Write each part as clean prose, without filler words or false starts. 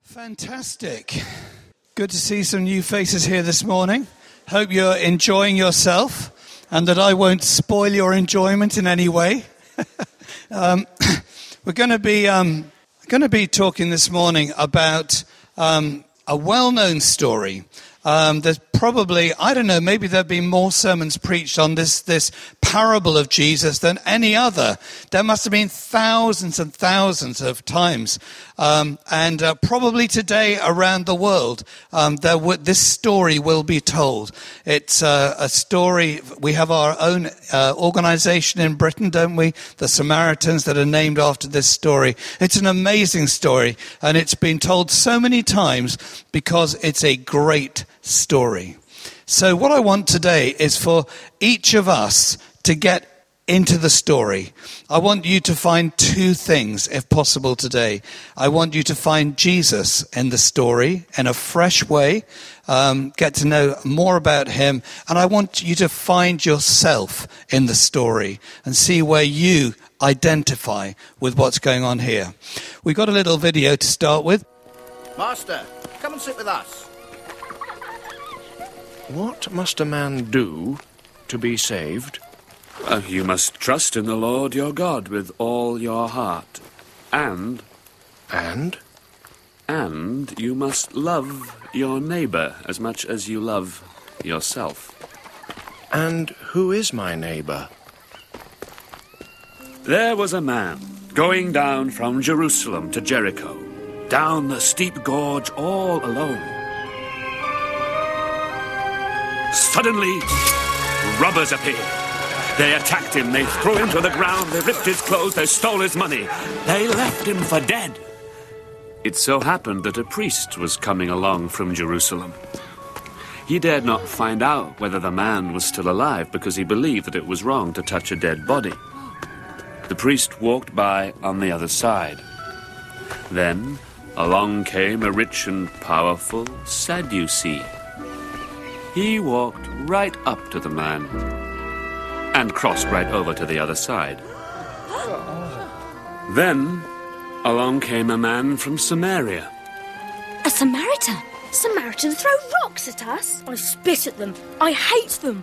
Fantastic. Good to see some new faces here this morning. Hope you're enjoying yourself and that I won't spoil your enjoyment in any way. We're going to be talking this morning about a well-known story. There's probably, I don't know, maybe there've been more sermons preached on this parable of Jesus than any other. There must have been thousands and thousands of times. And probably today around the world, this story will be told. It's a story. We have our own organization in Britain, don't we? The Samaritans, that are named after this story. It's an amazing story, and it's been told so many times because it's a great story. So what I want today is for each of us to get into the story. I want you to find two things, if possible, today. I want you to find Jesus in the story in a fresh way, get to know more about him, and I want you to find yourself in the story and see where you identify with what's going on here. We've got a little video to start with. Master, come and sit with us. What must a man do to be saved? You must trust in the Lord your God with all your heart. And you must love your neighbor as much as you love yourself. And who is my neighbor? There was a man going down from Jerusalem to Jericho, down the steep gorge all alone. Suddenly, robbers appeared. They attacked him, they threw him to the ground, they ripped his clothes, they stole his money. They left him for dead. It so happened that a priest was coming along from Jerusalem. He dared not find out whether the man was still alive because he believed that it was wrong to touch a dead body. The priest walked by on the other side. Then along came a rich and powerful Sadducee. He walked right up to the man and crossed right over to the other side. Then along came a man from Samaria. A Samaritan? Samaritans throw rocks at us? I spit at them. I hate them.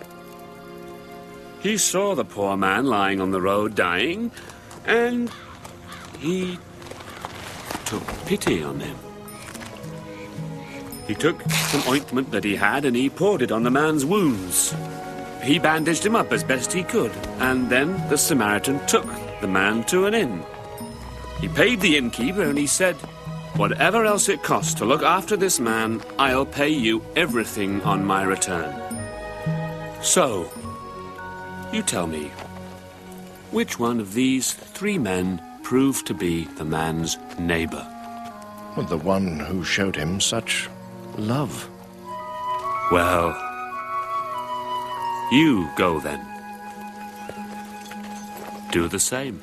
He saw the poor man lying on the road dying, and he took pity on him. He took some ointment that he had and he poured it on the man's wounds. He bandaged him up as best he could, and then the Samaritan took the man to an inn. He paid the innkeeper and he said, "Whatever else it costs to look after this man, I'll pay you everything on my return." So, you tell me, which one of these three men proved to be the man's neighbor? Well, the one who showed him such love. Well, you go then. Do the same.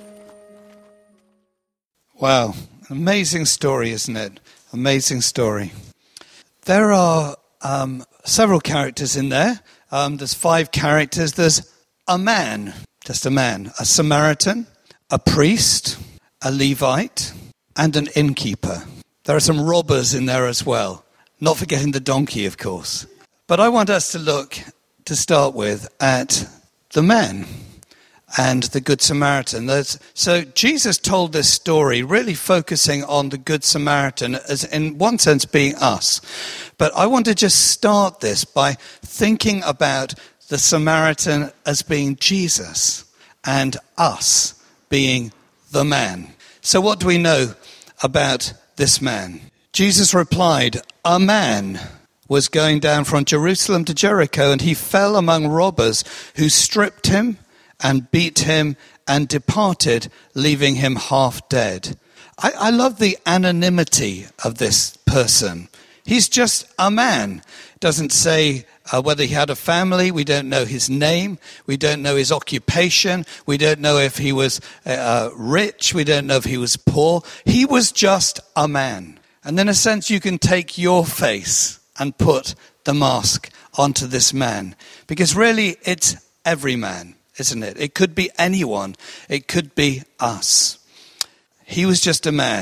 Wow, amazing story, isn't it? Amazing story. There are several characters in there. There's 5 characters. There's a man, just a man, a Samaritan, a priest, a Levite, and an innkeeper. There are some robbers in there as well. Not forgetting the donkey, of course. But I want us to look, to start with, at the man and the Good Samaritan. So Jesus told this story really focusing on the Good Samaritan as, in one sense, being us. But I want to just start this by thinking about the Samaritan as being Jesus and us being the man. So what do we know about this man? Jesus replied, "A man was going down from Jerusalem to Jericho, and he fell among robbers who stripped him and beat him and departed, leaving him half dead." I love the anonymity of this person. He's just a man. It doesn't say whether he had a family. We don't know his name. We don't know his occupation. We don't know if he was rich. We don't know if he was poor. He was just a man. And in a sense, you can take your face and put the mask onto this man. Because really, it's every man, isn't it? It could be anyone. It could be us. He was just a man.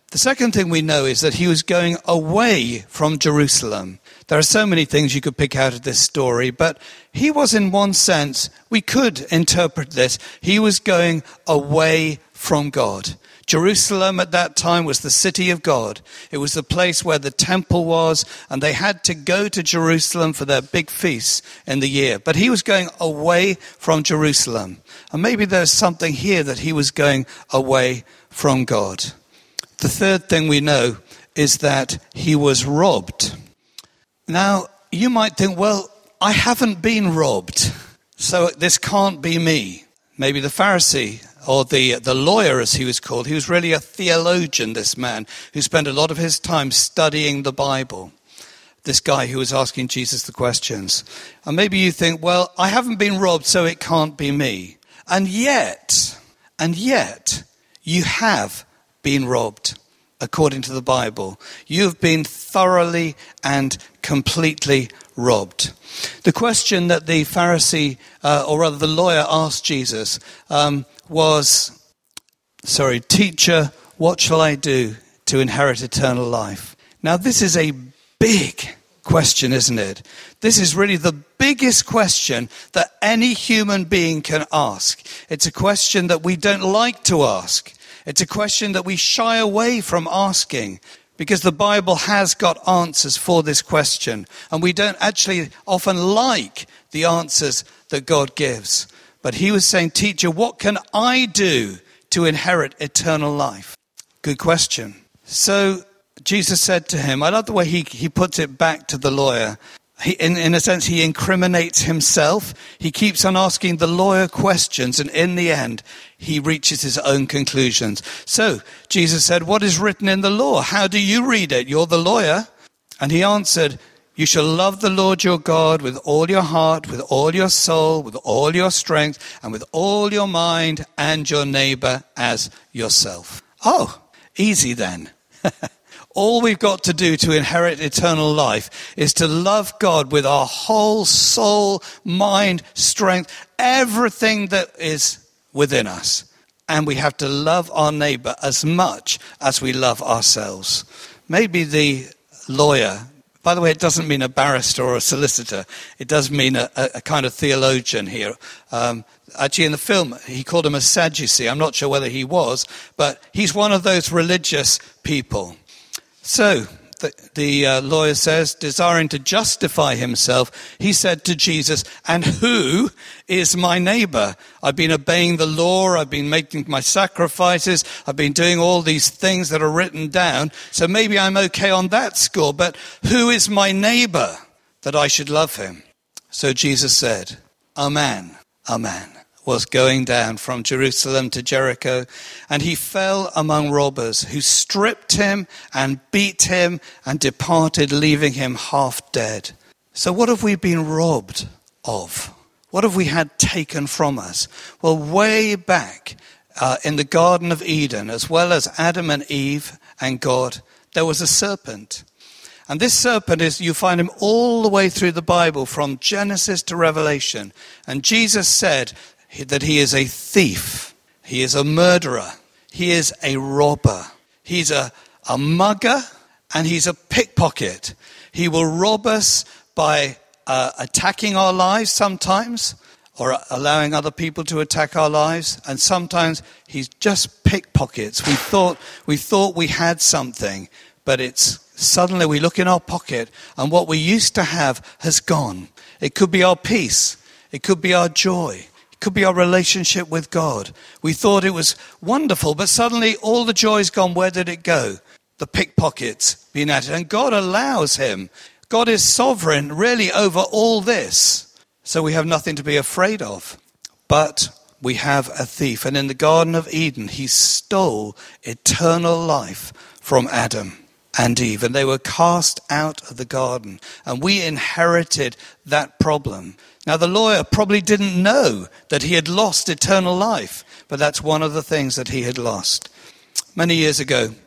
The second thing we know is that he was going away from Jerusalem. There are so many things you could pick out of this story, but he was, in one sense, we could interpret this, he was going away from God. Jerusalem at that time was the city of God. It was the place where the temple was, and they had to go to Jerusalem for their big feasts in the year. But he was going away from Jerusalem. And maybe there's something here that he was going away from God. The third thing we know is that he was robbed. Now, you might think, well, I haven't been robbed, so this can't be me. Maybe the Pharisee, or the lawyer as he was called, he was really a theologian, this man, who spent a lot of his time studying the Bible. This guy who was asking Jesus the questions. And maybe you think, well, I haven't been robbed, so it can't be me. And yet, you have been robbed, according to the Bible. You've been thoroughly and completely robbed. The question that the Pharisee, or rather the lawyer, asked Jesus was, "Teacher, what shall I do to inherit eternal life?" Now, this is a big question, isn't it? This is really the biggest question that any human being can ask. It's a question that we don't like to ask. It's a question that we shy away from asking because the Bible has got answers for this question. And we don't actually often like the answers that God gives. But he was saying, "Teacher, what can I do to inherit eternal life?" Good question. So Jesus said to him, I love the way he puts it back to the lawyer. In a sense, he incriminates himself. He keeps on asking the lawyer questions, and in the end, he reaches his own conclusions. So Jesus said, "What is written in the law? How do you read it? You're the lawyer." And he answered, "You shall love the Lord your God with all your heart, with all your soul, with all your strength, and with all your mind, and your neighbor as yourself." Oh, easy then. All we've got to do to inherit eternal life is to love God with our whole soul, mind, strength, everything that is within us. And we have to love our neighbor as much as we love ourselves. Maybe the lawyer, by the way, it doesn't mean a barrister or a solicitor. It does mean a kind of theologian here. Actually, in the film, he called him a Sadducee. I'm not sure whether he was, but he's one of those religious people. So, the lawyer says, desiring to justify himself, he said to Jesus, "And who is my neighbor? I've been obeying the law, I've been making my sacrifices, I've been doing all these things that are written down, so maybe I'm okay on that score, but who is my neighbor that I should love him?" So Jesus said, a man was going down from Jerusalem to Jericho, and he fell among robbers who stripped him and beat him and departed, leaving him half dead. So what have we been robbed of? What have we had taken from us? Well, way back in the Garden of Eden, as well as Adam and Eve and God, there was a serpent. And this serpent you find him all the way through the Bible, from Genesis to Revelation. And Jesus said that he is a thief, he is a murderer, he is a robber, he's a mugger, and he's a pickpocket. He will rob us by attacking our lives sometimes, or allowing other people to attack our lives, and sometimes he's just pickpockets. We thought we had something, but it's suddenly we look in our pocket and what we used to have has gone. It could be our peace, it could be our joy, could be our relationship with God. We thought it was wonderful, but suddenly all the joy's gone. Where did it go? The pickpocket's been at it. And God allows him. God is sovereign, really, over all this. So we have nothing to be afraid of. But we have a thief. And in the Garden of Eden, he stole eternal life from Adam and Eve. And they were cast out of the garden. And we inherited that problem. Now, the lawyer probably didn't know that he had lost eternal life, but that's one of the things that he had lost. Many years ago,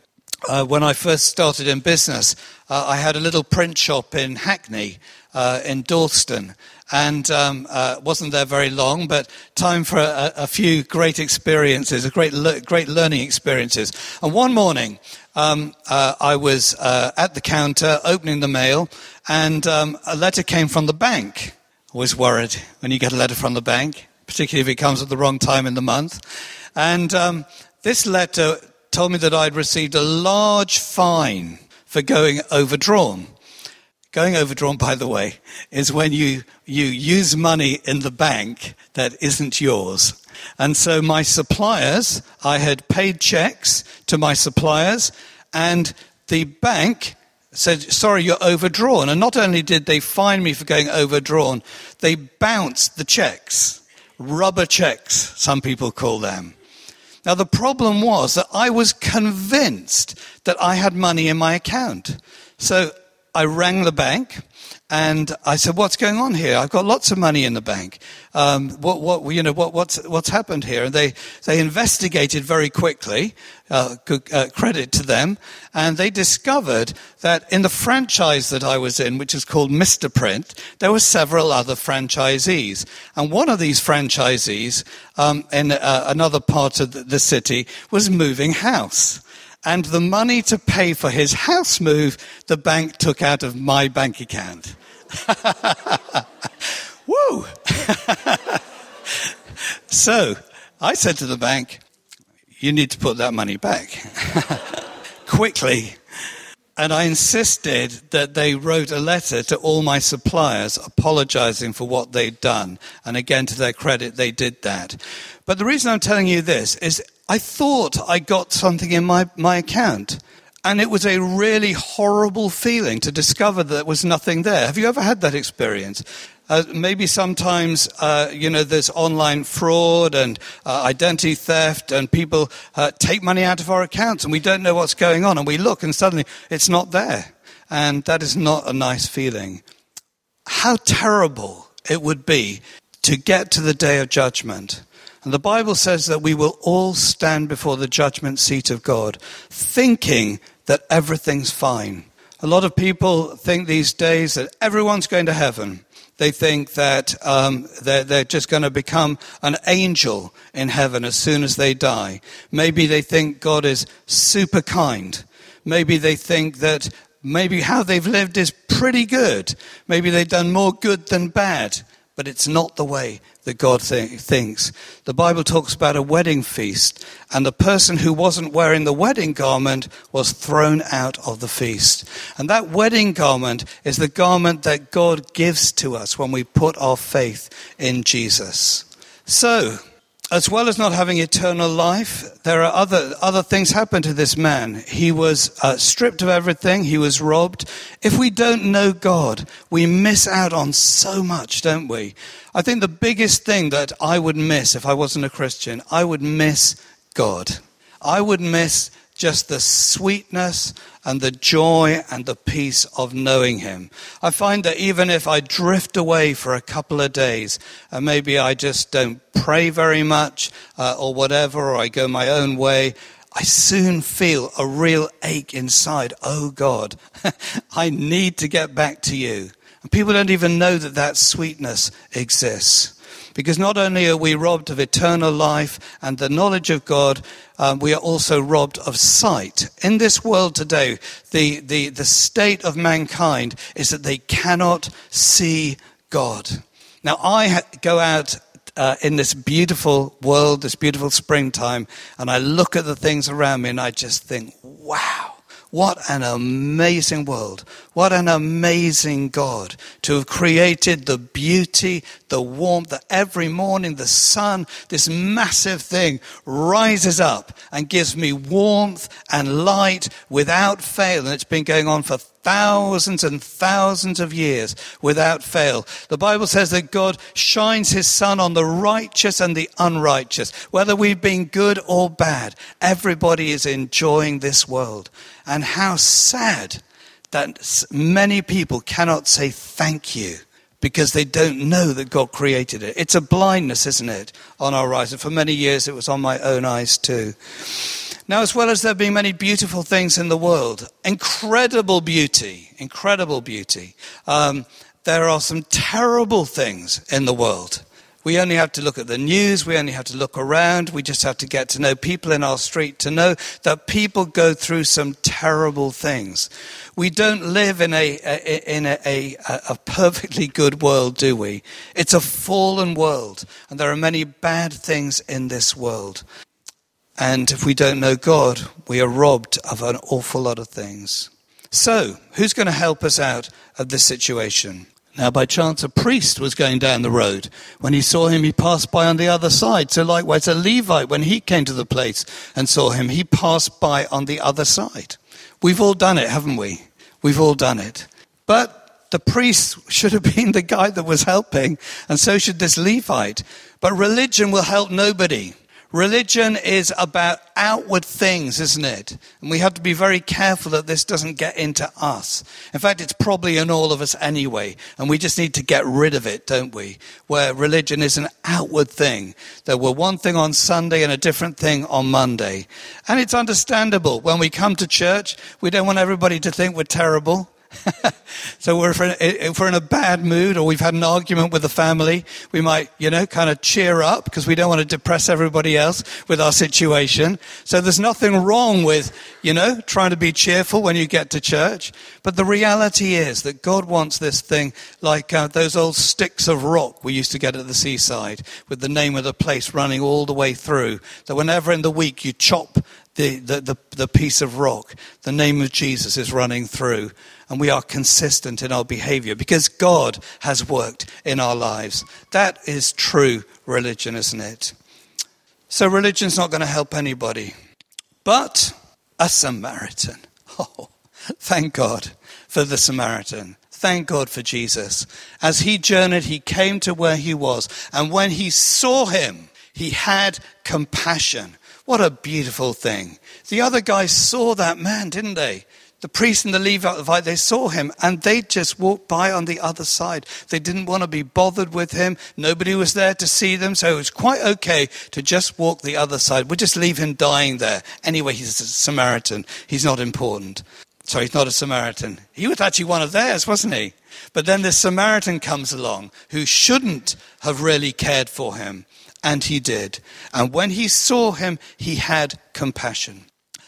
when I first started in business, I had a little print shop in Hackney, in Dalston, and wasn't there very long, but time for a few great experiences, great learning experiences. And one morning, I was at the counter opening the mail, and a letter came from the bank. Always worried when you get a letter from the bank, particularly if it comes at the wrong time in the month. And this letter told me that I'd received a large fine for going overdrawn. Going overdrawn, by the way, is when you use money in the bank that isn't yours. And so my suppliers, I had paid checks to my suppliers, and the bank said, sorry, you're overdrawn. And not only did they fine me for going overdrawn, they bounced the checks. Rubber checks, some people call them. Now, the problem was that I was convinced that I had money in my account. So I rang the bank and I said, "What's going on here? I've got lots of money in the bank. What's happened here?" And they investigated very quickly. Good credit to them, and they discovered that in the franchise that I was in, which is called Mr. Print, there were several other franchisees, and one of these franchisees in another part of the city was moving house. And the money to pay for his house move, the bank took out of my bank account. Woo! So I said to the bank, "You need to put that money back." Quickly. And I insisted that they wrote a letter to all my suppliers apologizing for what they'd done. And again, to their credit, they did that. But the reason I'm telling you this is I thought I got something in my account. And it was a really horrible feeling to discover that there was nothing there. Have you ever had that experience? Maybe sometimes, there's online fraud and identity theft, and people take money out of our accounts and we don't know what's going on, and we look and suddenly it's not there. And that is not a nice feeling. How terrible it would be to get to the day of judgment. And the Bible says that we will all stand before the judgment seat of God, thinking that everything's fine. A lot of people think these days that everyone's going to heaven. They think that they're just going to become an angel in heaven as soon as they die. Maybe they think God is super kind. Maybe they think that maybe how they've lived is pretty good. Maybe they've done more good than bad. But it's not the way that God thinks. The Bible talks about a wedding feast, and the person who wasn't wearing the wedding garment was thrown out of the feast. And that wedding garment is the garment that God gives to us when we put our faith in Jesus. So, as well as not having eternal life, there are other things happen to this man. He was stripped of everything. He was robbed. If we don't know God, we miss out on so much, don't we? I think the biggest thing that I would miss if I wasn't a Christian, I would miss God. I would miss just the sweetness and the joy and the peace of knowing him. I find that even if I drift away for a couple of days, and maybe I just don't pray very much or whatever, or I go my own way, I soon feel a real ache inside. Oh God, I need to get back to you. And people don't even know that that sweetness exists. Because not only are we robbed of eternal life and the knowledge of God, we are also robbed of sight. In this world today, the state of mankind is that they cannot see God. Now, I go out in this beautiful world, this beautiful springtime, and I look at the things around me and I just think, wow. What an amazing world. What an amazing God to have created the beauty, the warmth, that every morning the sun, this massive thing, rises up and gives me warmth and light without fail. And it's been going on for thousands and thousands of years without fail. The Bible says that God shines his sun on the righteous and the unrighteous. Whether we've been good or bad, everybody is enjoying this world. And how sad that many people cannot say thank you because they don't know that God created it. It's a blindness, isn't it, on our eyes? And for many years it was on my own eyes too. Now, as well as there being many beautiful things in the world, incredible beauty, there are some terrible things in the world. We only have to look at the news, we only have to look around, we just have to get to know people in our street to know that people go through some terrible things. We don't live in a perfectly good world, do we? It's a fallen world, and there are many bad things in this world. And if we don't know God, we are robbed of an awful lot of things. So, who's going to help us out of this situation? Now, by chance, a priest was going down the road. When he saw him, he passed by on the other side. So likewise, a Levite, when he came to the place and saw him, he passed by on the other side. We've all done it, haven't we? We've all done it. But the priest should have been the guy that was helping, and so should this Levite. But religion will help nobody. Religion is about outward things, isn't it? And we have to be very careful that this doesn't get into us. In fact, it's probably in all of us anyway. And we just need to get rid of it, don't we? Where religion is an outward thing. That we're one thing on Sunday and a different thing on Monday. And it's understandable. When we come to church, we don't want everybody to think we're terrible. So if we're in a bad mood or we've had an argument with the family, we might, kind of cheer up because we don't want to depress everybody else with our situation. So there's nothing wrong with, trying to be cheerful when you get to church. But the reality is that God wants this thing like those old sticks of rock we used to get at the seaside with the name of the place running all the way through. That whenever in the week you chop the piece of rock, the name of Jesus is running through. And we are consistent in our behavior because God has worked in our lives. That is true religion, isn't it? So religion's not going to help anybody. But a Samaritan. Oh, thank God for the Samaritan. Thank God for Jesus. As he journeyed, he came to where he was. And when he saw him, he had compassion. What a beautiful thing. The other guys saw that man, didn't they? The priest and the Levite, they saw him and they just walked by on the other side. They didn't want to be bothered with him. Nobody was there to see them. So it was quite okay to just walk the other side. We'll just leave him dying there. Anyway, he's a Samaritan. He's not important. Sorry, he's not a Samaritan. He was actually one of theirs, wasn't he? But then this Samaritan comes along who shouldn't have really cared for him. And he did. And when he saw him, he had compassion.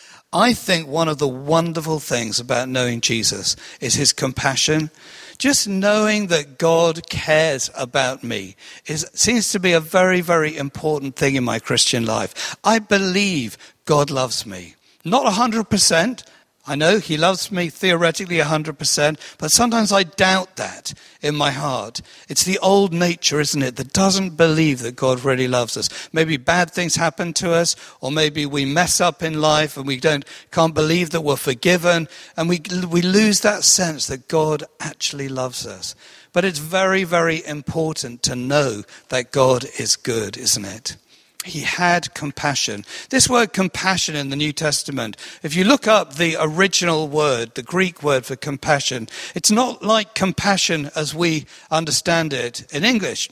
I think one of the wonderful things about knowing Jesus is his compassion. Just knowing that God cares about me seems to be a very, very important thing in my Christian life. I believe God loves me. Not 100%. I know he loves me theoretically 100%, but sometimes I doubt that in my heart. It's the old nature, isn't it, that doesn't believe that God really loves us. Maybe bad things happen to us, or maybe we mess up in life and we can't believe that we're forgiven, and we lose that sense that God actually loves us. But it's very, very important to know that God is good, isn't it? He had compassion. This word compassion in the New Testament, if you look up the original word, the Greek word for compassion, it's not like compassion as we understand it in English.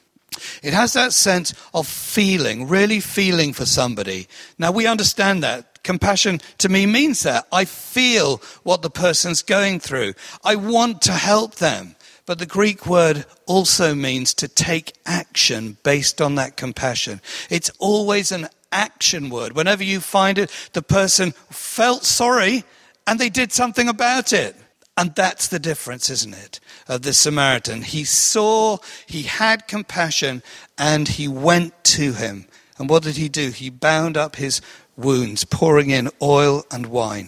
It has that sense of feeling, really feeling for somebody. Now we understand that. Compassion to me means that. I feel what the person's going through. I want to help them. But the Greek word also means to take action based on that compassion. It's always an action word. Whenever you find it, the person felt sorry and they did something about it. And that's the difference, isn't it, of the Samaritan. He saw, he had compassion, and he went to him. And what did he do? He bound up his wounds, pouring in oil and wine.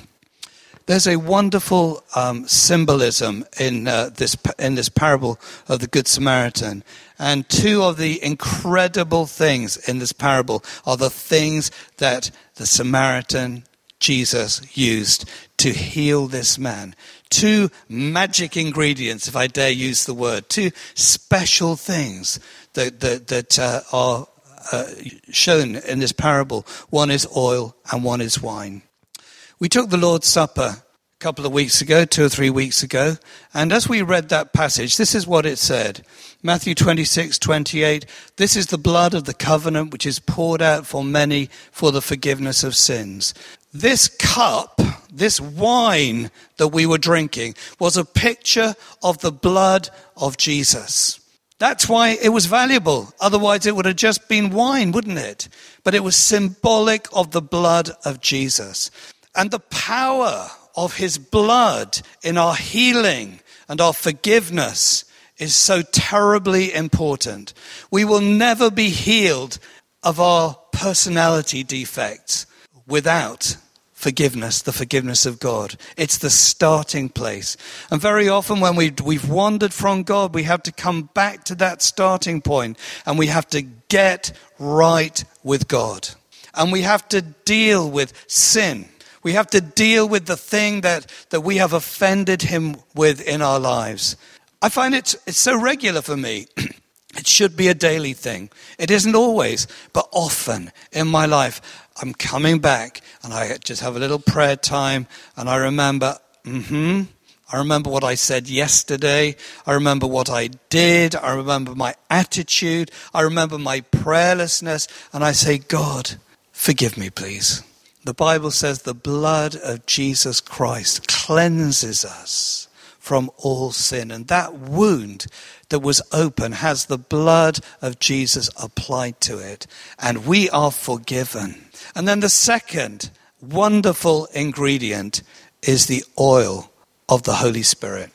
There's a wonderful symbolism in this parable of the Good Samaritan. And two of the incredible things in this parable are the things that the Samaritan, Jesus, used to heal this man. Two magic ingredients, if I dare use the word. Two special things that are shown in this parable. One is oil and one is wine. We took the Lord's Supper couple of weeks ago, 2 or 3 weeks ago. And as we read that passage, this is what it said. Matthew 26:28, this is the blood of the covenant which is poured out for many for the forgiveness of sins. This cup, this wine that we were drinking, was a picture of the blood of Jesus. That's why it was valuable. Otherwise it would have just been wine, wouldn't it? But it was symbolic of the blood of Jesus. And the power of his blood in our healing and our forgiveness is so terribly important. We will never be healed of our personality defects without forgiveness, the forgiveness of God. It's the starting place. And very often when we've wandered from God, we have to come back to that starting point and we have to get right with God. And we have to deal with sin. We have to deal with the thing that we have offended him with in our lives. I find it's so regular for me. It should be a daily thing. It isn't always, but often in my life, I'm coming back and I just have a little prayer time and I remember, I remember what I said yesterday. I remember what I did. I remember my attitude. I remember my prayerlessness. And I say, God, forgive me, please. The Bible says the blood of Jesus Christ cleanses us from all sin. And that wound that was open has the blood of Jesus applied to it. And we are forgiven. And then the second wonderful ingredient is the oil of the Holy Spirit.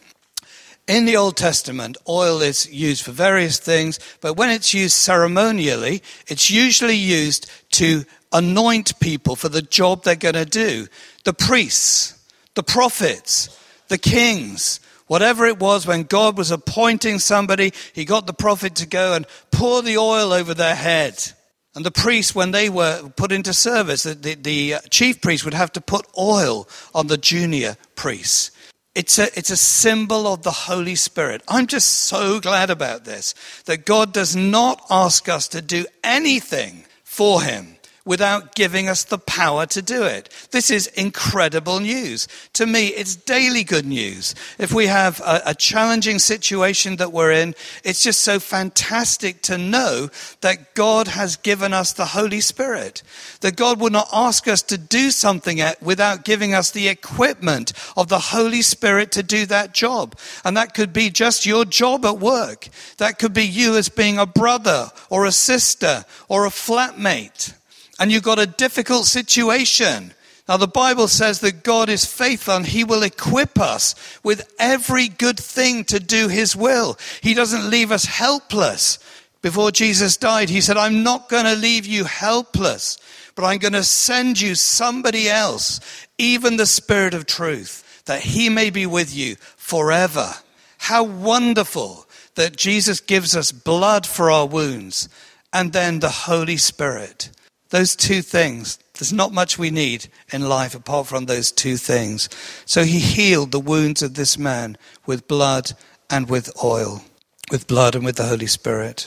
In the Old Testament, oil is used for various things, but when it's used ceremonially, it's usually used to anoint people for the job they're going to do. The priests, the prophets, the kings, whatever it was, when God was appointing somebody, he got the prophet to go and pour the oil over their head. And the priests, when they were put into service, the chief priest would have to put oil on the junior priests. It's a symbol of the Holy Spirit. I'm just so glad about this, that God does not ask us to do anything for him without giving us the power to do it. This is incredible news. To me, it's daily good news. If we have a challenging situation that we're in, it's just so fantastic to know that God has given us the Holy Spirit. That God would not ask us to do something without giving us the equipment of the Holy Spirit to do that job. And that could be just your job at work. That could be you as being a brother or a sister or a flatmate. And you've got a difficult situation. Now the Bible says that God is faithful and he will equip us with every good thing to do his will. He doesn't leave us helpless. Before Jesus died, he said, I'm not going to leave you helpless, but I'm going to send you somebody else, even the Spirit of truth, that he may be with you forever. How wonderful that Jesus gives us blood for our wounds and then the Holy Spirit. Those two things, there's not much we need in life apart from those two things. So he healed the wounds of this man with blood and with oil, with blood and with the Holy Spirit.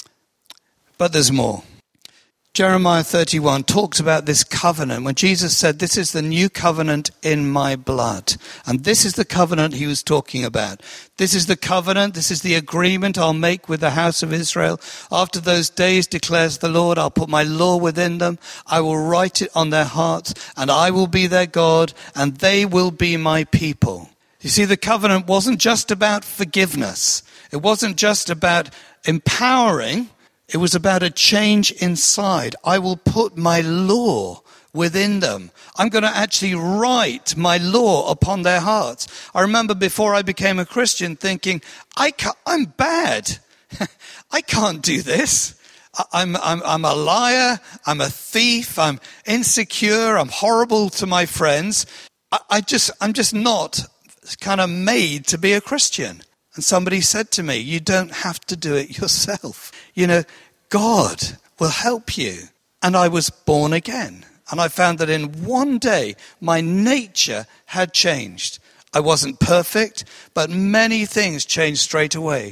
But there's more. Jeremiah 31 talks about this covenant when Jesus said, this is the new covenant in my blood. And this is the covenant he was talking about. This is the covenant, this is the agreement I'll make with the house of Israel. After those days, declares the Lord, I'll put my law within them. I will write it on their hearts, and I will be their God, and they will be my people. You see, the covenant wasn't just about forgiveness. It wasn't just about empowering. It was about a change inside. I will put my law within them. I'm going to actually write my law upon their hearts. I remember before I became a Christian thinking, I'm bad. I can't do this. I'm a liar. I'm a thief. I'm insecure. I'm horrible to my friends. I'm just not kind of made to be a Christian. And somebody said to me, you don't have to do it yourself. You know, God will help you. And I was born again. And I found that in one day, my nature had changed. I wasn't perfect, but many things changed straight away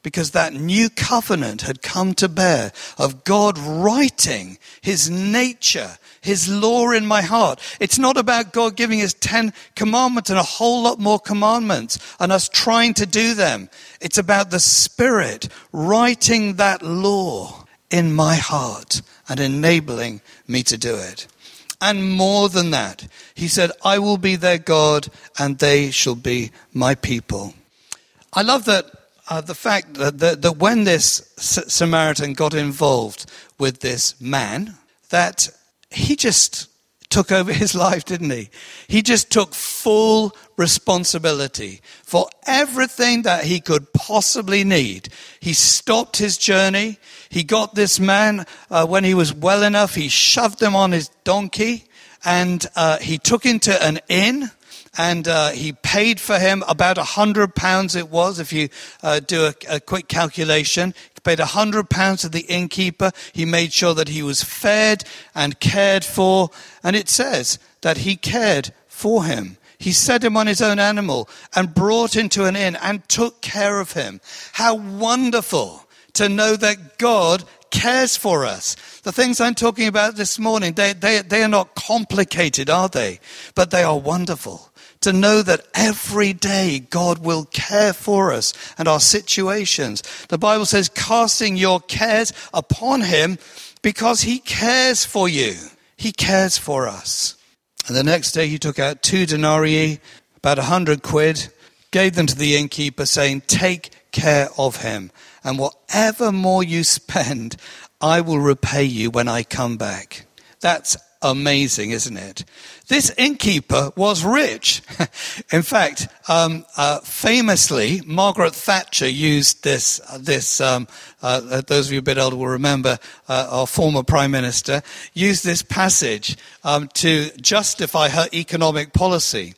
because that new covenant had come to bear of God writing his nature, his law in my heart. It's not about God giving us 10 commandments and a whole lot more commandments and us trying to do them. It's about the Spirit writing that law in my heart and enabling me to do it. And more than that, he said, I will be their God and they shall be my people. I love that the fact that when this Samaritan got involved with this man, that he just took over his life, didn't he? He just took full responsibility for everything that he could possibly need. He stopped his journey. He got this man, when he was well enough, he shoved him on his donkey and he took him to an inn. And he paid for him about £100 it was, if you do a quick calculation. He paid £100 to the innkeeper. He made sure that he was fed and cared for. And it says that he cared for him. He set him on his own animal and brought him to an inn and took care of him. How wonderful to know that God cares for us. The things I'm talking about this morning, they are not complicated, are they? But they are wonderful. To know that every day God will care for us and our situations. The Bible says, casting your cares upon him because he cares for you. He cares for us. And the next day he took out 2 denarii, about 100 quid, gave them to the innkeeper saying, take care of him. And whatever more you spend, I will repay you when I come back. That's amazing, isn't it? This innkeeper was rich. In fact, famously, Margaret Thatcher used this. Those of you a bit older will remember our former Prime Minister used this passage to justify her economic policy.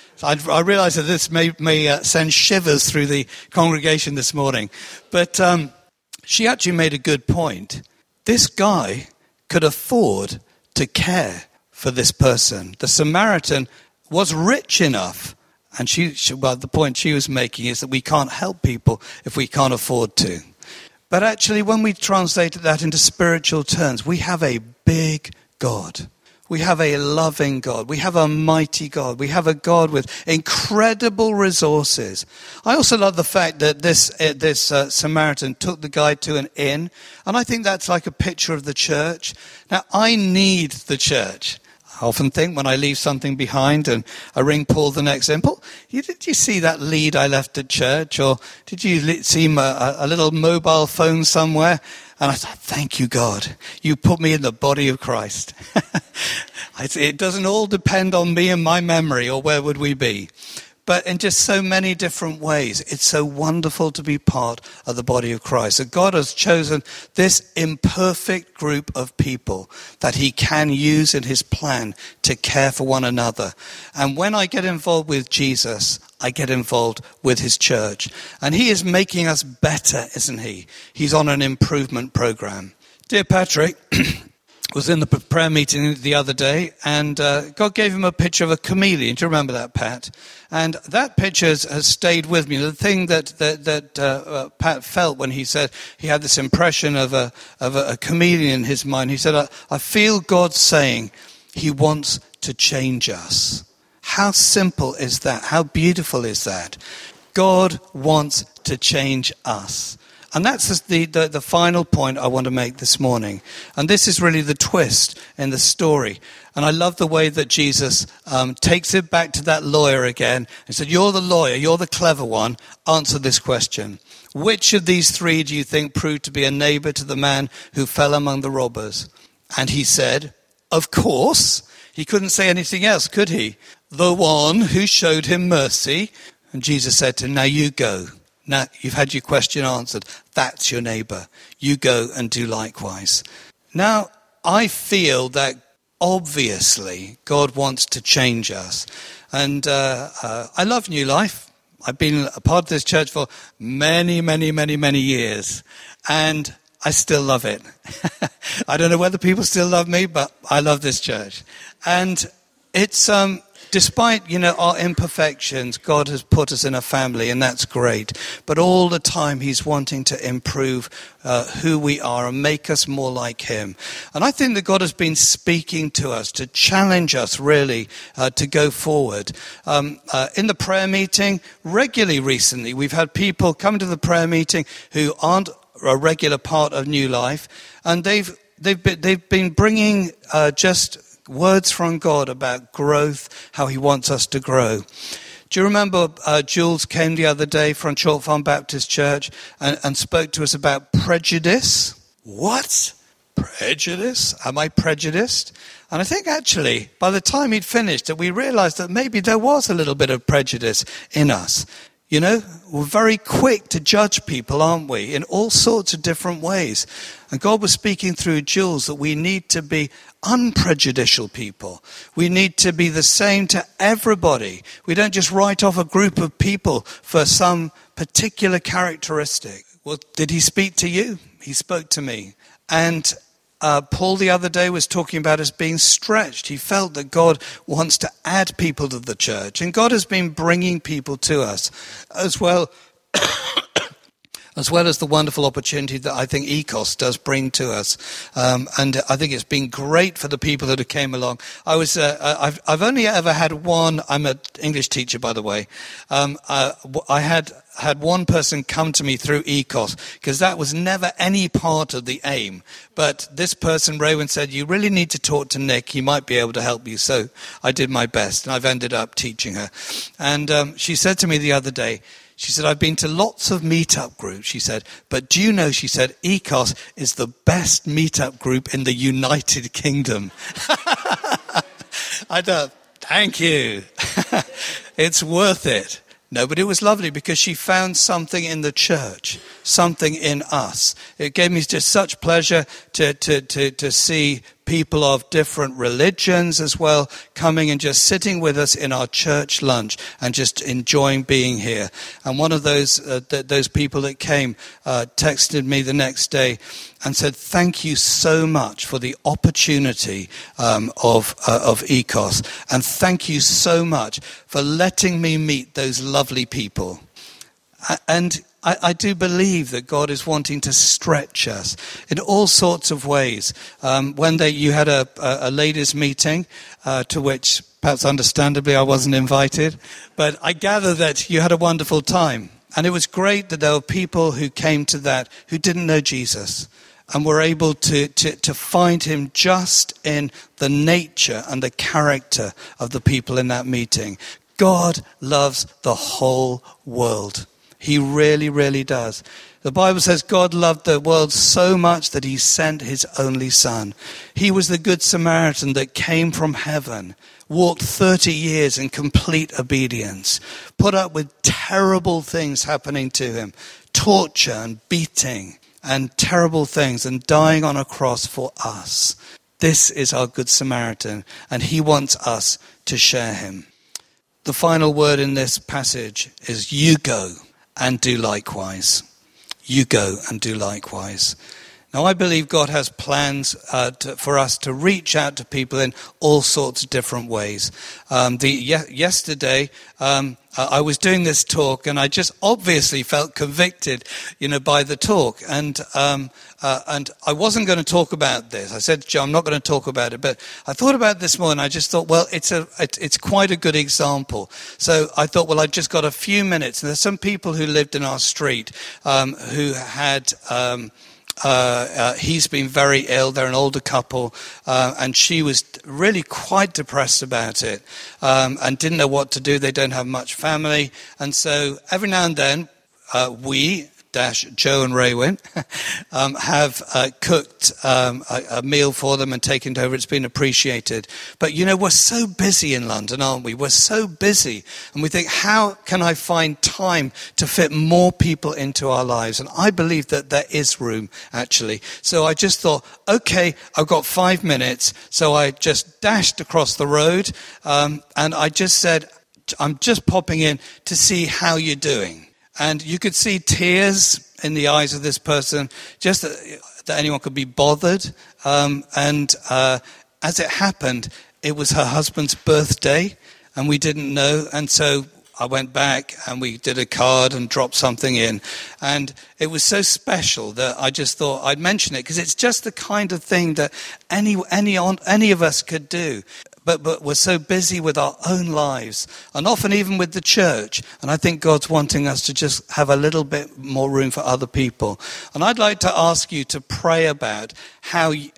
I realise that this may send shivers through the congregation this morning, but she actually made a good point. This guy could afford to care for this person. The Samaritan was rich enough, and the point she was making is that we can't help people if we can't afford to. But actually, when we translated that into spiritual terms, we have a big God. We have a loving God. We have a mighty God. We have a God with incredible resources. I also love the fact that this Samaritan took the guy to an inn. And I think that's like a picture of the church. Now, I need the church. I often think when I leave something behind and I ring Paul the next day, Paul, did you see that lead I left at church? Or did you see a little mobile phone somewhere? And I thought, thank you, God. You put me in the body of Christ. It doesn't all depend on me and my memory, or where would we be? But in just so many different ways, it's so wonderful to be part of the body of Christ. That God has chosen this imperfect group of people that he can use in his plan to care for one another. And when I get involved with Jesus, I get involved with his church. And he is making us better, isn't he? He's on an improvement program. Dear Patrick was in the prayer meeting the other day, and God gave him a picture of a chameleon. Do you remember that, Pat? And that picture has stayed with me. The thing that Pat felt when he said he had this impression of a chameleon in his mind, he said, I feel God saying he wants to change us. How simple is that? How beautiful is that? God wants to change us. And that's the final point I want to make this morning. And this is really the twist in the story. And I love the way that Jesus takes it back to that lawyer again and said, you're the lawyer, you're the clever one. Answer this question. Which of these 3 do you think proved to be a neighbor to the man who fell among the robbers? And he said, of course. He couldn't say anything else, could he? The one who showed him mercy. And Jesus said to him, now you go. Now, you've had your question answered. That's your neighbor. You go and do likewise. Now, I feel that obviously God wants to change us. And I love New Life. I've been a part of this church for many, many, many, many years. And I still love it. I don't know whether people still love me, but I love this church. And it's Despite, our imperfections, God has put us in a family, and that's great. But all the time he's wanting to improve who we are and make us more like him. And I think that God has been speaking to us to challenge us really to go forward. In the prayer meeting, regularly recently, we've had people come to the prayer meeting who aren't a regular part of New Life, and they've been bringing just words from God about growth, how he wants us to grow. Do you remember Jules came the other day from Chalk Farm Baptist Church and spoke to us about prejudice? What? Prejudice? Am I prejudiced? And I think actually, by the time he'd finished, that we realized that maybe there was a little bit of prejudice in us. We're very quick to judge people, aren't we, in all sorts of different ways. And God was speaking through Jules that we need to be unprejudicial people. We need to be the same to everybody. We don't just write off a group of people for some particular characteristic. Well, did he speak to you? He spoke to me. And Paul the other day was talking about us being stretched. He felt that God wants to add people to the church. And God has been bringing people to us as well as the wonderful opportunity that I think ECOS does bring to us. And I think it's been great for the people that have came along. I've only ever had one. I'm an English teacher, by the way. I had one person come to me through ECOS, because that was never any part of the aim. But this person, Raywin, said, you really need to talk to Nick. He might be able to help you. So I did my best, and I've ended up teaching her. And she said to me the other day, she said, I've been to lots of meetup groups, she said, but do you know, she said, ECOS is the best meetup group in the United Kingdom. I thought, thank you. It's worth it. No, but it was lovely because she found something in the church, something in us. It gave me just such pleasure to see people of different religions as well coming and just sitting with us in our church lunch and just enjoying being here. And one of those people that came texted me the next day and said, thank you so much for the opportunity of ECOS, and thank you so much for letting me meet those lovely people. And I do believe that God is wanting to stretch us in all sorts of ways. One day you had a ladies' meeting to which, perhaps understandably, I wasn't invited, but I gather that you had a wonderful time. And it was great that there were people who came to that who didn't know Jesus and were able to find him just in the nature and the character of the people in that meeting. God loves the whole world. He really, really does. The Bible says God loved the world so much that he sent his only son. He was the Good Samaritan that came from heaven, walked 30 years in complete obedience, put up with terrible things happening to him, torture and beating and terrible things, and dying on a cross for us. This is our Good Samaritan, and he wants us to share him. The final word in this passage is you go and do likewise. You go and do likewise. Now, I believe God has plans for us to reach out to people in all sorts of different ways. Yesterday, I was doing this talk, and I just obviously felt convicted, by the talk. And I wasn't going to talk about this. I said, Joe, I'm not going to talk about it. But I thought about it this morning. I just thought, well, it's quite a good example. So I thought, well, I just got a few minutes. And there's some people who lived in our street who had... he's been very ill. They're an older couple, and she was really quite depressed about it, and didn't know what to do. They don't have much family, and so every now and then Joe and Raywin have cooked a meal for them and taken it over. It's been appreciated. But, we're so busy in London, aren't we? We're so busy. And we think, how can I find time to fit more people into our lives? And I believe that there is room, actually. So I just thought, okay, I've got 5 minutes. So I just dashed across the road, and I just said, I'm just popping in to see how you're doing. And you could see tears in the eyes of this person, just that anyone could be bothered. And as it happened, it was her husband's birthday. and we didn't know. And so I went back and we did a card and dropped something in. And it was so special that I just thought I'd mention it, because it's just the kind of thing that any of us could do. But we're so busy with our own lives, and often even with the church. And I think God's wanting us to just have a little bit more room for other people. And I'd like to ask you to pray about how you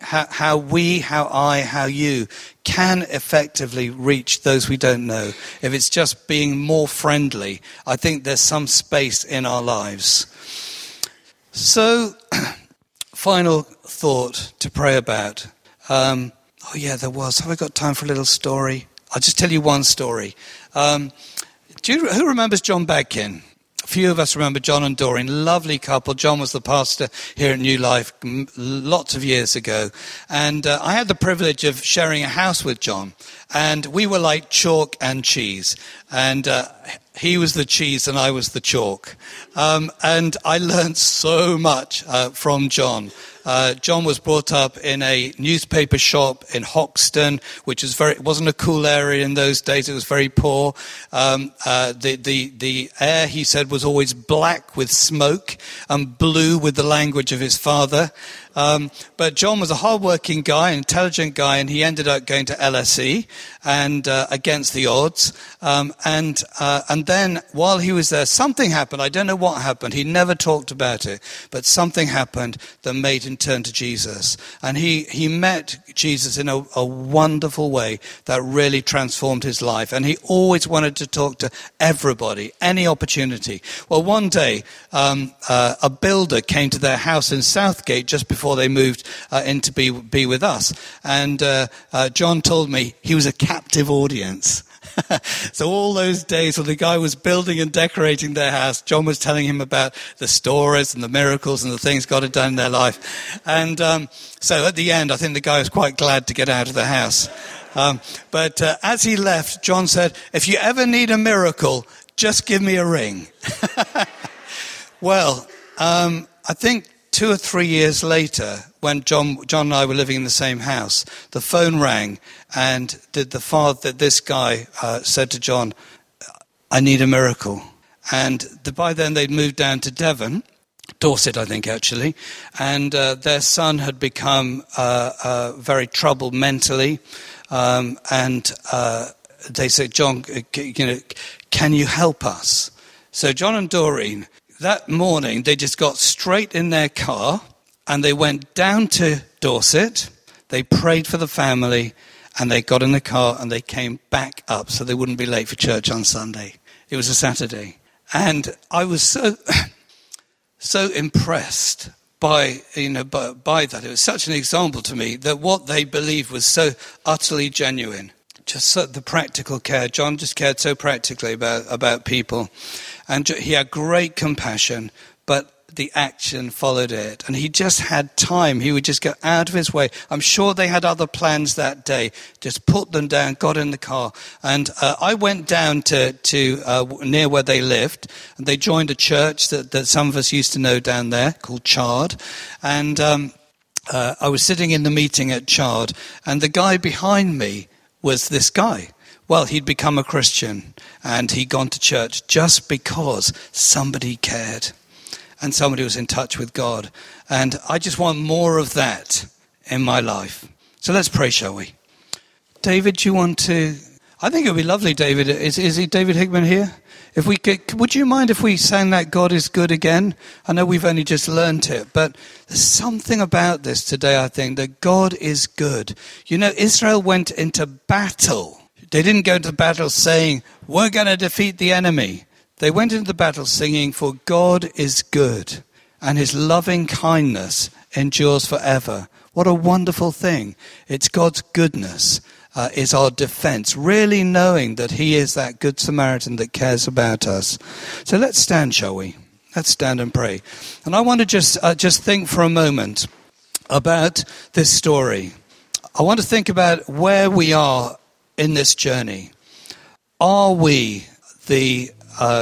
can effectively reach those we don't know. If it's just being more friendly, I think there's some space in our lives. So, final thought to pray about. Oh, yeah, there was. Have I got time for a little story? I'll just tell you one story. Who remembers John Badkin? A few of us remember John and Doreen. Lovely couple. John was the pastor here at New Life lots of years ago. And I had the privilege of sharing a house with John. And we were like chalk and cheese. And he was the cheese and I was the chalk. And I learned so much from John. John was brought up in a newspaper shop in Hoxton, which is it wasn't a cool area in those days. It was very poor. The air, he said, was always black with smoke and blue with the language of his father. But John was a hard-working guy, an intelligent guy, and he ended up going to LSE and against the odds. And then while he was there, something happened. I don't know what happened. He never talked about it, but something happened that made him turn to Jesus. And he met Jesus in a wonderful way that really transformed his life. And he always wanted to talk to everybody, any opportunity. Well, one day, a builder came to their house in Southgate just before they moved in to be with us. And John told me he was a captive audience. So all those days when the guy was building and decorating their house, John was telling him about the stories and the miracles and the things God had done in their life. And so at the end, I think the guy was quite glad to get out of the house. But as he left, John said, "If you ever need a miracle, just give me a ring." Well, I think 2 or 3 years later, when John and I were living in the same house, the phone rang, and this guy said to John, "I need a miracle." And by then they'd moved down to Devon, Dorset, I think, actually, and their son had become very troubled mentally, and they said, "John, can you help us?" So John and Doreen, that morning, they just got straight in their car and they went down to Dorset. They prayed for the family and they got in the car and they came back up so they wouldn't be late for church on Sunday. It was a Saturday. And I was so impressed by that. It was such an example to me that what they believed was so utterly genuine. Just the practical care. John just cared so practically about people. And he had great compassion, but the action followed it. And he just had time. He would just go out of his way. I'm sure they had other plans that day. Just put them down, got in the car. And I went down to near where they lived. And they joined a church that some of us used to know down there called Chard. And I was sitting in the meeting at Chard. And the guy behind me was this guy. Well, he'd become a Christian and he'd gone to church just because somebody cared and somebody was in touch with God. And I just want more of that in my life. So let's pray, shall we? David, do you want to? I think it would be lovely, David. Is David Hickman here? If we could, would you mind if we sang that God is good again? I know we've only just learnt it, but there's something about this today, I think, that God is good. You know, Israel went into battle. They didn't go into battle saying, we're going to defeat the enemy. They went into the battle singing, for God is good, and his loving kindness endures forever. What a wonderful thing. It's God's goodness is our defense, really knowing that he is that good Samaritan that cares about us. So let's stand, shall we? Let's stand and pray. And I want to just think for a moment about this story. I want to think about where we are in this journey. Are we the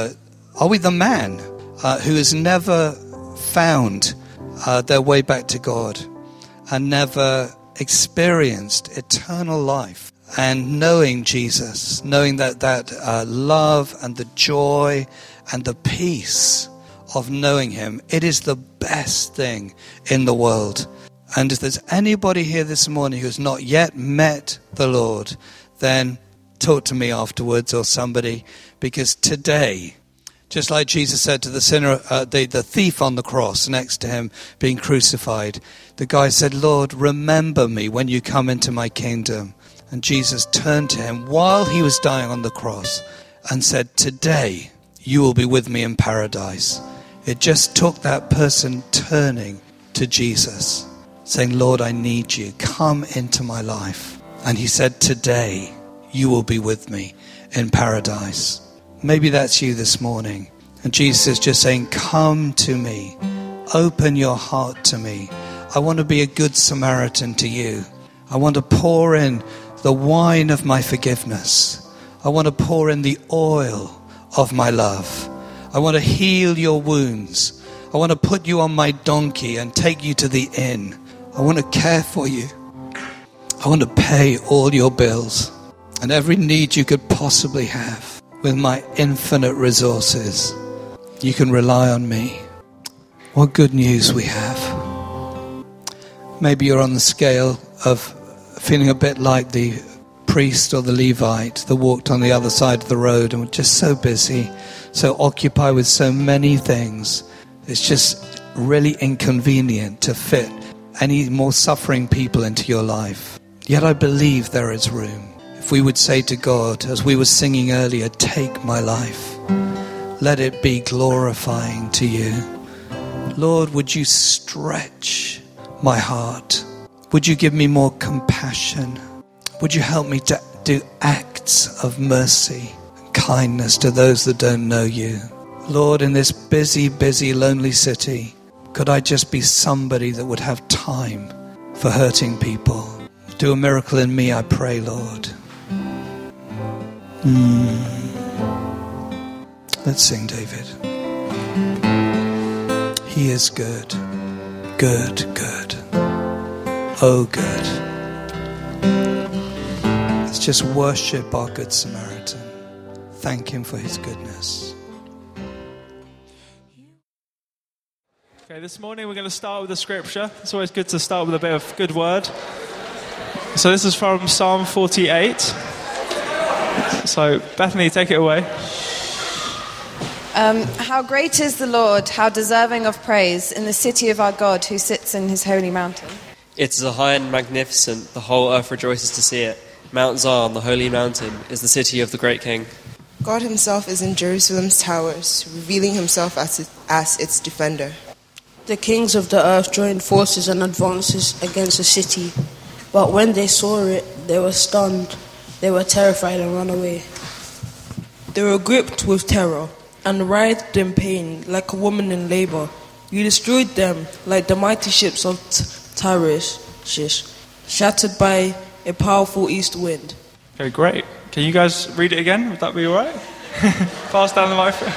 man who has never found their way back to God and never experienced eternal life? And knowing Jesus, knowing that love and the joy and the peace of knowing him, it is the best thing in the world. And if there's anybody here this morning who's not yet met the Lord, then talk to me afterwards or somebody, because today, just like Jesus said to the sinner, the thief on the cross next to him being crucified, the guy said, Lord, remember me when you come into my kingdom. And Jesus turned to him while he was dying on the cross and said, today you will be with me in paradise. It just took that person turning to Jesus, saying, Lord, I need you. Come into my life. And he said, today you will be with me in paradise. Maybe that's you this morning. And Jesus is just saying, come to me. Open your heart to me. I want to be a good Samaritan to you. I want to pour in the wine of my forgiveness. I want to pour in the oil of my love. I want to heal your wounds. I want to put you on my donkey and take you to the inn. I want to care for you. I want to pay all your bills and every need you could possibly have with my infinite resources. You can rely on me. What good news we have. Maybe you're on the scale of feeling a bit like the priest or the Levite that walked on the other side of the road and were just so busy, so occupied with so many things. It's just really inconvenient to fit any more suffering people into your life. Yet I believe there is room. If we would say to God, as we were singing earlier, take my life. Let it be glorifying to you. Lord, would you stretch my heart? Would you give me more compassion? Would you help me to do acts of mercy and kindness to those that don't know you? Lord, in this busy, busy, lonely city, could I just be somebody that would have time for hurting people? Do a miracle in me, I pray, Lord. Let's sing, David. He is good, good, good. Oh, good. Let's just worship our Good Samaritan. Thank him for his goodness. Okay, this morning we're going to start with a scripture. It's always good to start with a bit of good word. So this is from Psalm 48. So Bethany, take it away. How great is the Lord, how deserving of praise in the city of our God who sits in his holy mountain. It is high and magnificent, the whole earth rejoices to see it. Mount Zion, the holy mountain, is the city of the great King. God himself is in Jerusalem's towers, revealing himself as its defender. The kings of the earth joined forces and advances against the city. But when they saw it, they were stunned. They were terrified and ran away. They were gripped with terror and writhed in pain like a woman in labor. You destroyed them like the mighty ships of Tarshish, shattered by a powerful east wind. Okay, great. Can you guys read it again? Would that be all right? Pass down the microphone.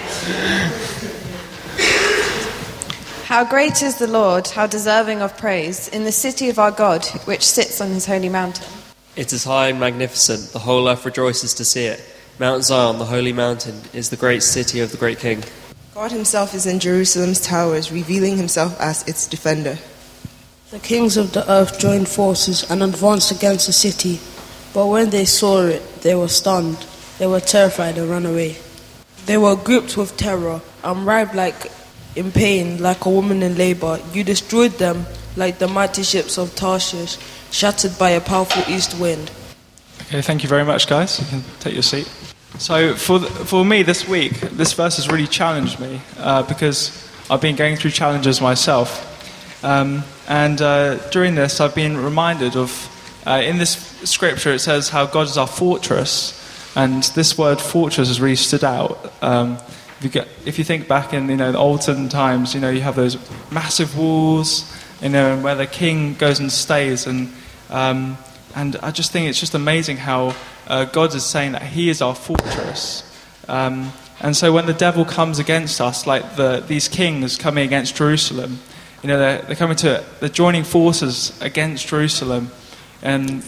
How great is the Lord, how deserving of praise in the city of our God, which sits on his holy mountain. It is high and magnificent, the whole earth rejoices to see it. Mount Zion, the holy mountain, is the great city of the great King. God himself is in Jerusalem's towers, revealing himself as its defender. The kings of the earth joined forces and advanced against the city. But when they saw it, they were stunned. They were terrified and ran away. They were gripped with terror and writhed in pain like a woman in labor. You destroyed them like the mighty ships of Tarshish, shattered by a powerful east wind. Okay, thank you very much, guys. You can take your seat. So for me this week, this verse has really challenged me because I've been going through challenges myself. And during this, I've been reminded of, in this scripture, it says how God is our fortress. And this word fortress has really stood out. If you think back in the olden times, you have those massive walls, and where the king goes and stays. And I just think it's just amazing how God is saying that he is our fortress. And so when the devil comes against us, like these kings coming against Jerusalem, they're joining forces against Jerusalem, and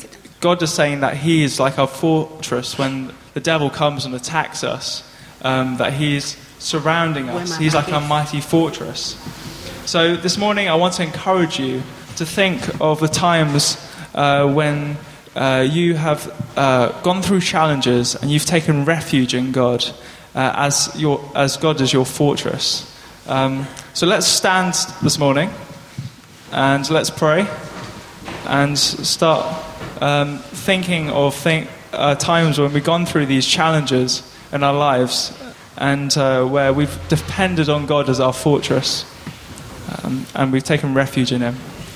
God is saying that he is like our fortress when the devil comes and attacks us, that he is surrounding us. He's like a mighty fortress. So this morning I want to encourage you to think of the times when you have gone through challenges and you've taken refuge in God as God is your fortress. So let's stand this morning and let's pray and start thinking of times when we've gone through these challenges in our lives and where we've depended on God as our fortress and we've taken refuge in him.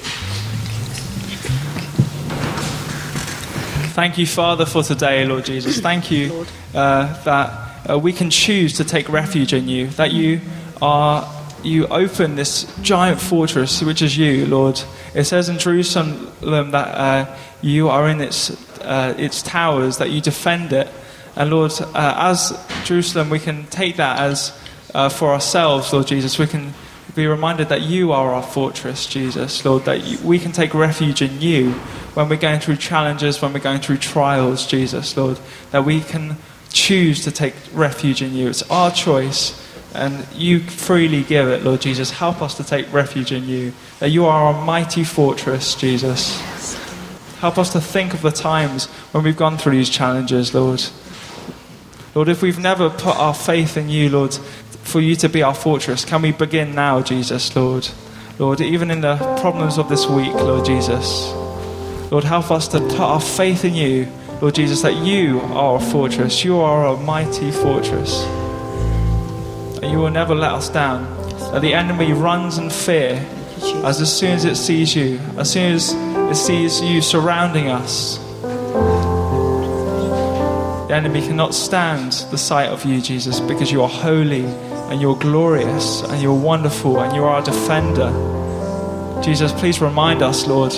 Thank you, Father, for today, Lord Jesus. Thank you that we can choose to take refuge in you, that you open this giant fortress, which is you, Lord. It says in Jerusalem that you are in its towers, that you defend it. And Lord, as Jerusalem, we can take that as for ourselves, Lord Jesus. We can be reminded that you are our fortress, Jesus, Lord, that we can take refuge in you when we're going through challenges, when we're going through trials, Jesus, Lord, that we can choose to take refuge in you. It's our choice, and you freely give it, Lord Jesus. Help us to take refuge in you, that you are our mighty fortress, Jesus. Help us to think of the times when we've gone through these challenges, Lord. Lord, if we've never put our faith in you, Lord, for you to be our fortress, can we begin now, Jesus, Lord? Lord, even in the problems of this week, Lord Jesus, Lord, help us to put our faith in you, Lord Jesus, that you are a fortress. You are a mighty fortress. And you will never let us down. That the enemy runs in fear as soon as it sees you, as soon as it sees you surrounding us. The enemy cannot stand the sight of you, Jesus, because you are holy and you're glorious and you're wonderful and you are our defender. Jesus, please remind us, Lord.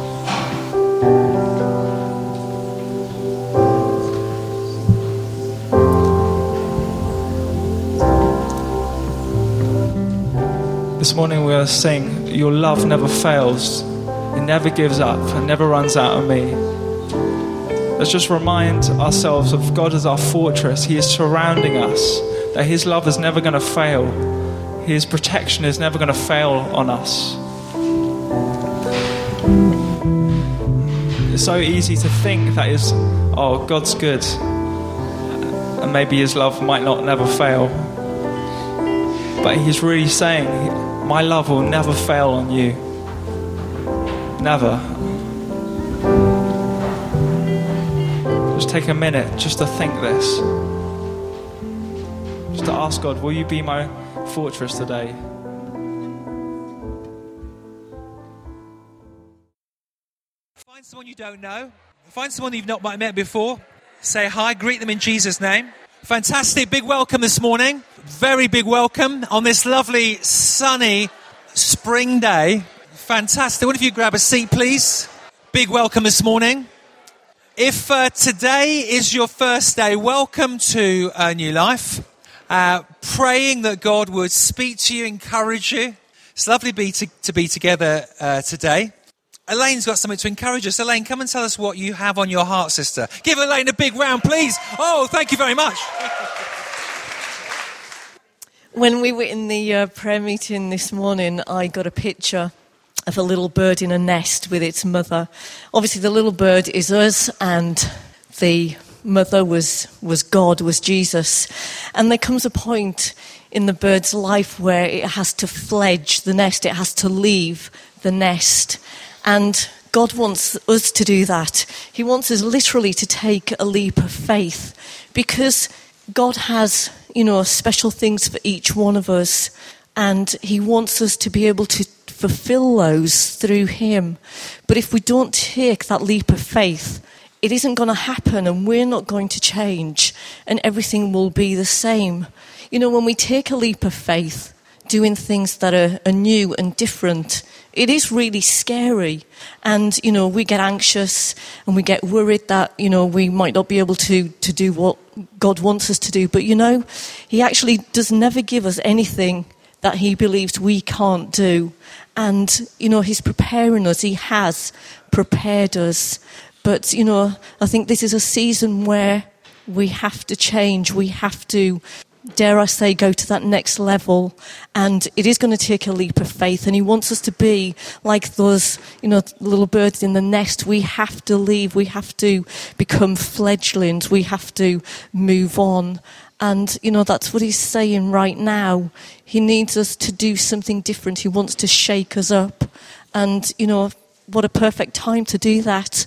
This morning we're going to sing, your love never fails, it never gives up, it never runs out of me. Let's just remind ourselves of God as our fortress. He is surrounding us, that his love is never going to fail. His protection is never going to fail on us. It's so easy to think that is, oh, God's good, and maybe his love might not never fail. But he's really saying, my love will never fail on you. Never. Just take a minute just to think this. Just to ask God, will you be my fortress today? Find someone you don't know. Find someone you've not met before. Say hi, greet them in Jesus' name. Fantastic, big welcome this morning. Very big welcome on this lovely, sunny spring day. Fantastic. What if you grab a seat, please? Big welcome this morning. If today is your first day, welcome to New Life. Praying that God would speak to you, encourage you. It's lovely to be together today. Elaine's got something to encourage us. Elaine, come and tell us what you have on your heart, sister. Give Elaine a big round, please. Oh, thank you very much. When we were in the prayer meeting this morning, I got a picture of a little bird in a nest with its mother. Obviously, the little bird is us, and the mother was God, was Jesus. And there comes a point in the bird's life where it has to fledge the nest. It has to leave the nest. And God wants us to do that. He wants us literally to take a leap of faith, because God has, special things for each one of us, and he wants us to be able to fulfill those through him. But if we don't take that leap of faith, it isn't going to happen, and we're not going to change, and everything will be the same. When we take a leap of faith, doing things that are new and different, it is really scary. And, we get anxious and we get worried that, we might not be able to do what God wants us to do. But, he actually does never give us anything that he believes we can't do. And, he's preparing us. He has prepared us. But, I think this is a season where we have to change. We have to, dare I say, go to that next level. And it is going to take a leap of faith. And he wants us to be like those, little birds in the nest. We have to leave. We have to become fledglings. We have to move on. And, that's what he's saying right now. He needs us to do something different. He wants to shake us up. And, what a perfect time to do that.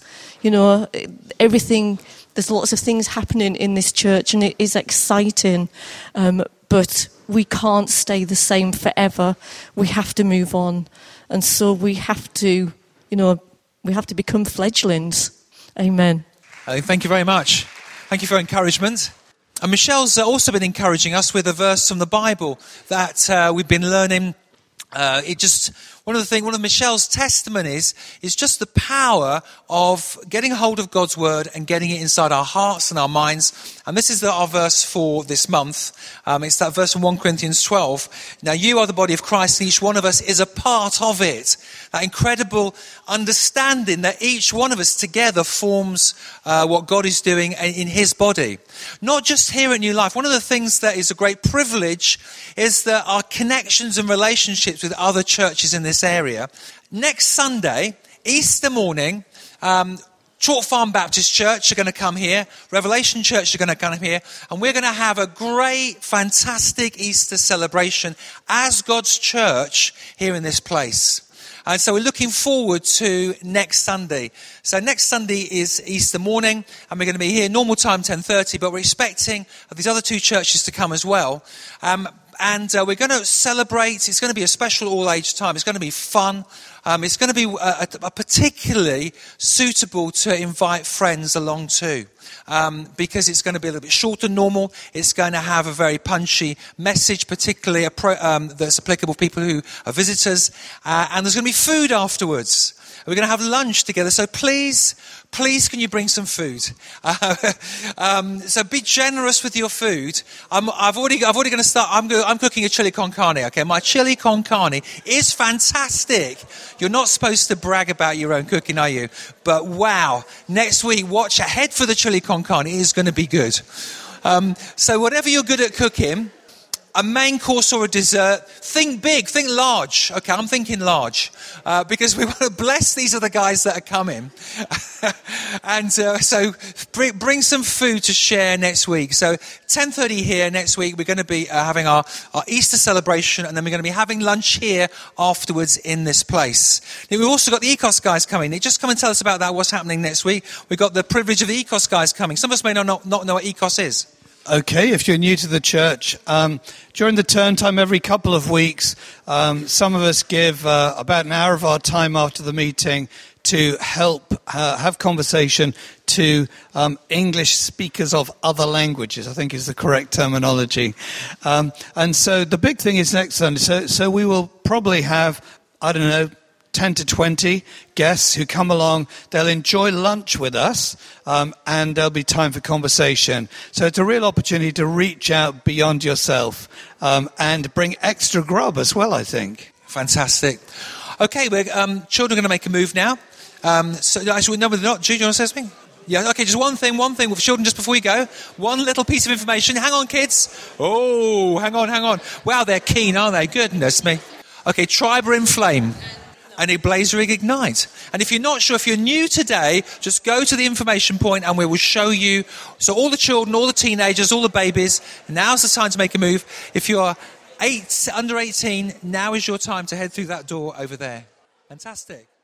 There's lots of things happening in this church, and it is exciting. But we can't stay the same forever. We have to move on. And so we have to, become fledglings. Amen. Thank you very much. Thank you for encouragement. And Michelle's also been encouraging us with a verse from the Bible that we've been learning. One of Michelle's testimonies is just the power of getting hold of God's word and getting it inside our hearts and our minds. And this is our verse for this month. It's that verse from 1 Corinthians 12. Now you are the body of Christ, and each one of us is a part of it. That incredible understanding that each one of us together forms what God is doing in his body. Not just here at New Life. One of the things that is a great privilege is that our connections and relationships with other churches in this area. Next Sunday, Easter morning, Chalk Farm Baptist Church are going to come here. Revelation Church are going to come here. And we're going to have a great, fantastic Easter celebration as God's church here in this place. And so we're looking forward to next Sunday. So next Sunday is Easter morning, and we're going to be here normal time, 10:30, but we're expecting these other two churches to come as well. And we're going to celebrate. It's going to be a special all-age time. It's going to be fun. It's going to be a particularly suitable to invite friends along too, because it's going to be a little bit shorter than normal. It's going to have a very punchy message, particularly that's applicable to people who are visitors. And there's going to be food afterwards. We're going to have lunch together. So please, can you bring some food? So be generous with your food. I've already going to start. I'm cooking a chili con carne. Okay, my chili con carne is fantastic. You're not supposed to brag about your own cooking, are you? But wow, next week, watch ahead for the chili con carne. It is going to be good. So whatever you're good at cooking, a main course or a dessert, think big, think large. Okay, I'm thinking large because we want to bless these other guys that are coming. And so bring some food to share next week. So 10:30 here next week, we're going to be having our Easter celebration, and then we're going to be having lunch here afterwards in this place. Now, we've also got the ECOS guys coming. They just come and tell us about that, what's happening next week. We've got the privilege of the ECOS guys coming. Some of us may not know what ECOS is. Okay, if you're new to the church, during the term time every couple of weeks, some of us give about an hour of our time after the meeting to help have conversation to English speakers of other languages, I think is the correct terminology. And so the big thing is next Sunday. So we will probably have, 10 to 20 guests who come along. They'll enjoy lunch with us, and there'll be time for conversation. So it's a real opportunity to reach out beyond yourself and bring extra grub as well, I think. Fantastic. Okay, we're children are going to make a move now. So actually, no, they're not. Do you want to say something? Yeah, okay, just one thing with children just before we go. One little piece of information. Hang on, kids. Oh, hang on. Wow, they're keen, aren't they? Goodness me. Okay, Tribe in Flame. And a Blazering Ignite. And if you're not sure, if you're new today, just go to the information point and we will show you. So all the children, all the teenagers, all the babies, now's the time to make a move. If you're under 18, now is your time to head through that door over there. Fantastic.